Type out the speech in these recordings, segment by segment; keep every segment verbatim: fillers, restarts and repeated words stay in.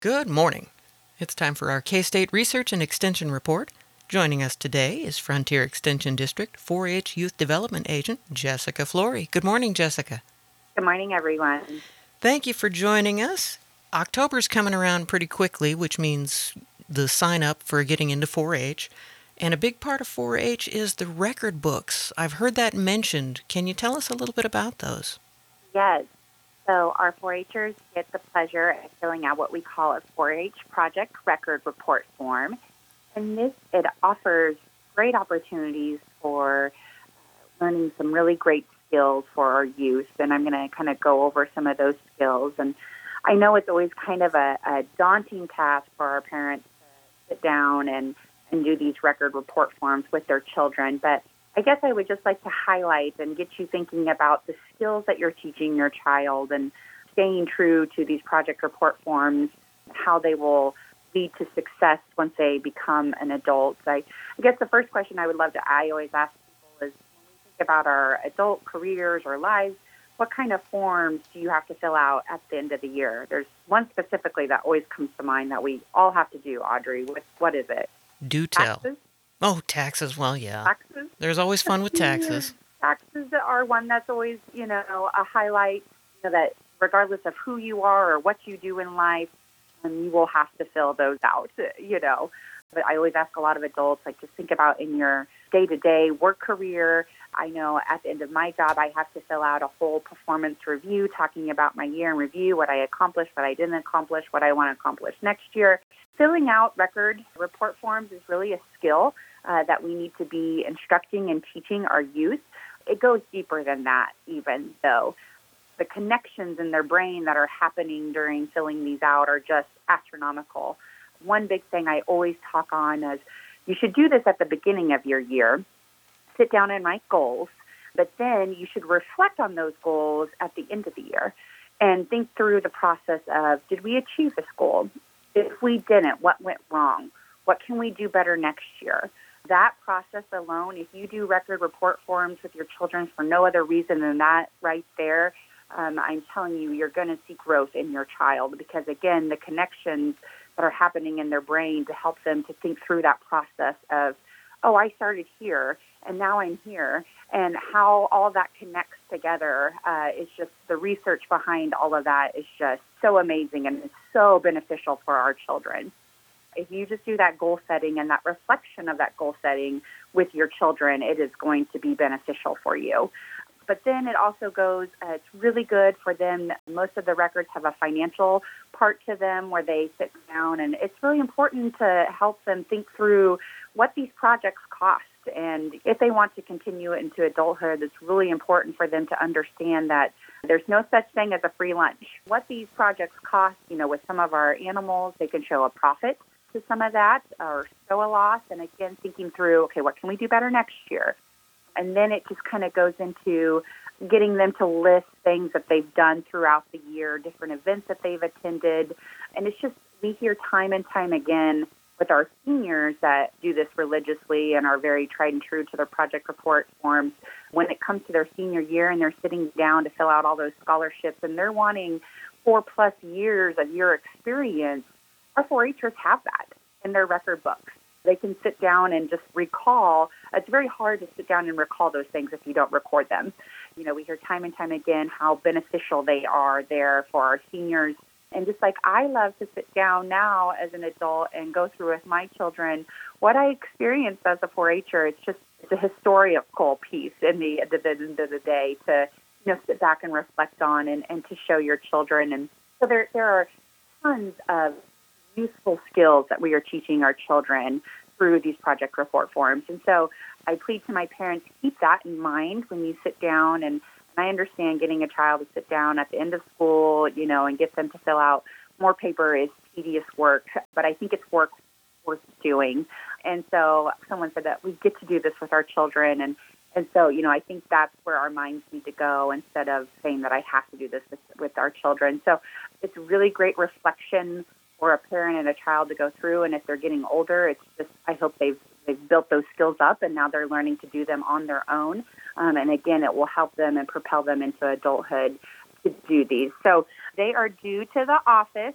Good morning. It's time for our K-State Research and Extension Report. Joining us today is Frontier Extension District four H Youth Development Agent Jessica Flory. Good morning, Jessica. Good morning, everyone. Thank you for joining us. October's coming around pretty quickly, which means the sign-up for getting into four H. And a big part of four H is the record books. I've heard that mentioned. Can you tell us a little bit about those? Yes. So our four Hers get the pleasure of filling out what we call a four H project record report form. And this, it offers great opportunities for learning some really great skills for our youth. And I'm going to kind of go over some of those skills. And I know it's always kind of a, a daunting task for our parents to sit down and, and do these record report forms with their children. But I guess I would just like to highlight and get you thinking about the skills that you're teaching your child and staying true to these project report forms, how they will lead to success once they become an adult. I, I guess the first question I would love to, I always ask people is, when we think about our adult careers or lives, what kind of forms do you have to fill out at the end of the year? There's one specifically that always comes to mind that we all have to do, Audrey. What, what is it? Do tell. Taxes? Oh, taxes. Well, yeah. Taxes? There's always fun with taxes. Taxes are one that's always, you know, a highlight, you know, that regardless of who you are or what you do in life, um, you will have to fill those out, you know. But I always ask a lot of adults, like, just think about in your day-to-day work career. I know at the end of my job, I have to fill out a whole performance review talking about my year in review, what I accomplished, what I didn't accomplish, what I want to accomplish next year. Filling out record report forms is really a skill uh, that we need to be instructing and teaching our youth. It goes deeper than that, even though the connections in their brain that are happening during filling these out are just astronomical. One big thing I always talk on is you should do this at the beginning of your year. Sit down and write goals, but then you should reflect on those goals at the end of the year and think through the process of, did we achieve this goal? If we didn't, what went wrong? What can we do better next year? That process alone, if you do record report forms with your children for no other reason than that right there, um, I'm telling you, you're going to see growth in your child because, again, the connections that are happening in their brain to help them to think through that process of, oh, I started here, and now I'm here, and how all that connects together uh, is just, the research behind all of that is just so amazing and it's so beneficial for our children. If you just do that goal setting and that reflection of that goal setting with your children, it is going to be beneficial for you. But then it also goes, uh, it's really good for them. Most of the records have a financial part to them where they sit down, and it's really important to help them think through what these projects cost. And if they want to continue into adulthood, it's really important for them to understand that there's no such thing as a free lunch. What these projects cost, you know, with some of our animals, they can show a profit to some of that or show a loss. And again, thinking through, okay, what can we do better next year? And then it just kind of goes into getting them to list things that they've done throughout the year, different events that they've attended. And it's just, we hear time and time again with our seniors that do this religiously and are very tried and true to their project report forms. When it comes to their senior year and they're sitting down to fill out all those scholarships and they're wanting four plus years of your experience, our four Hers have that in their record books. They can sit down and just recall. It's very hard to sit down and recall those things if you don't record them. You know, we hear time and time again how beneficial they are there for our seniors. And just like I love to sit down now as an adult and go through with my children what I experienced as a four Her, it's just it's a historical piece in the, the, the end of the day to, you know, sit back and reflect on and, and to show your children. And so there there are tons of useful skills that we are teaching our children through these project report forms. And so I plead to my parents, keep that in mind when you sit down. And, and I understand getting a child to sit down at the end of school, you know, and get them to fill out more paper is tedious work, but I think it's work worth doing. And so someone said that we get to do this with our children. And, and so, you know, I think that's where our minds need to go instead of saying that I have to do this with, with our children. So it's really great reflection for a parent and a child to go through. And if they're getting older, it's just, I hope they've they've built those skills up and now they're learning to do them on their own. Um, and again, it will help them and propel them into adulthood to do these. So they are due to the office September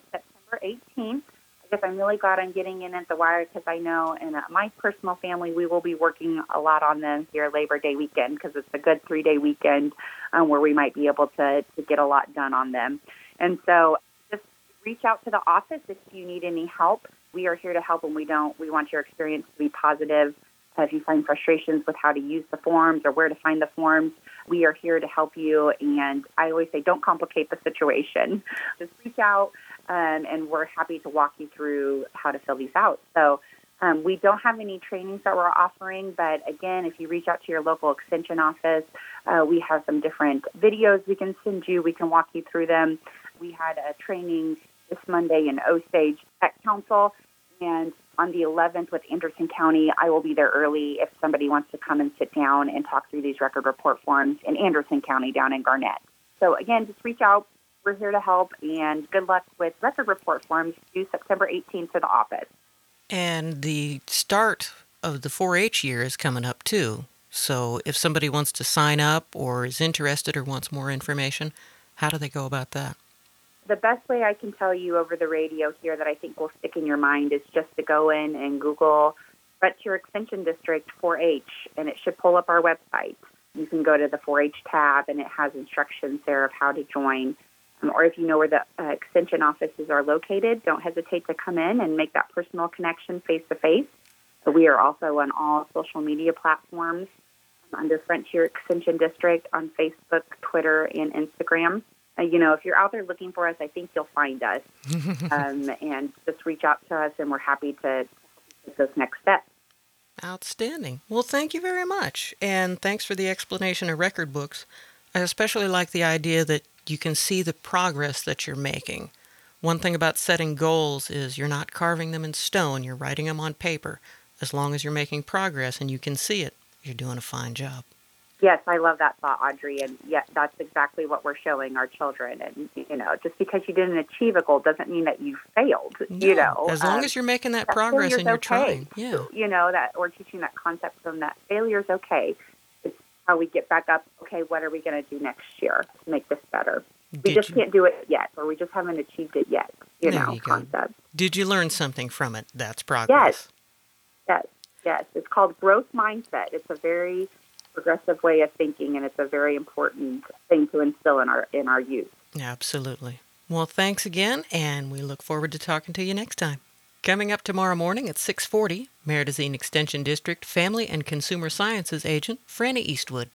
September eighteenth. I guess I'm really glad I'm getting in at the wire because I know in uh, my personal family, we will be working a lot on them here Labor Day weekend because it's a good three-day weekend um, where we might be able to, to get a lot done on them. And so just reach out to the office if you need any help. We are here to help, and we don't. We want your experience to be positive. Uh, if you find frustrations with how to use the forms or where to find the forms, we are here to help you. And I always say, don't complicate the situation. Just reach out. Um, and we're happy to walk you through how to fill these out. So um, we don't have any trainings that we're offering, but again, if you reach out to your local extension office, uh, we have some different videos we can send you. We can walk you through them. We had a training this Monday in Osage Tech Council, and on the eleventh with Anderson County, I will be there early if somebody wants to come and sit down and talk through these record report forms in Anderson County down in Garnett. So again, just reach out. We're here to help, and good luck with record report forms due September eighteenth to the office. And the start of the four H year is coming up, too. So if somebody wants to sign up or is interested or wants more information, how do they go about that? The best way I can tell you over the radio here that I think will stick in your mind is just to go in and Google Frontier Extension District four H, and it should pull up our website. You can go to the four H tab, and it has instructions there of how to join. Um, or if you know where the uh, extension offices are located, don't hesitate to come in and make that personal connection face-to-face. So we are also on all social media platforms um, under Frontier Extension District on Facebook, Twitter, and Instagram. Uh, you know, if you're out there looking for us, I think you'll find us. um, and just reach out to us, and we're happy to take those next steps. Outstanding. Well, thank you very much. And thanks for the explanation of record books. I especially like the idea that you can see the progress that you're making. One thing about setting goals is you're not carving them in stone, you're writing them on paper. As long as you're making progress and you can see it, you're doing a fine job. Yes, I love that thought, Audrey, and yes, that's exactly what we're showing our children. And, you know, just because you didn't achieve a goal doesn't mean that you failed, No, you know. as long um, as you're making that, that progress and you're okay. trying. Yeah. You know, that or teaching that concept from that failure's okay. It's how we get back up, okay, what are we going to do next year to make this better? We Did just you, can't do it yet, or we just haven't achieved it yet, you there know, you go. concept. Did you learn something from it? That's progress. Yes, yes, yes. It's called growth mindset. It's a very progressive way of thinking, and it's a very important thing to instill in our in our youth. Absolutely. Well, thanks again, and we look forward to talking to you next time. Coming up tomorrow morning at six forty, Meridazine Extension District Family and Consumer Sciences Agent Franny Eastwood.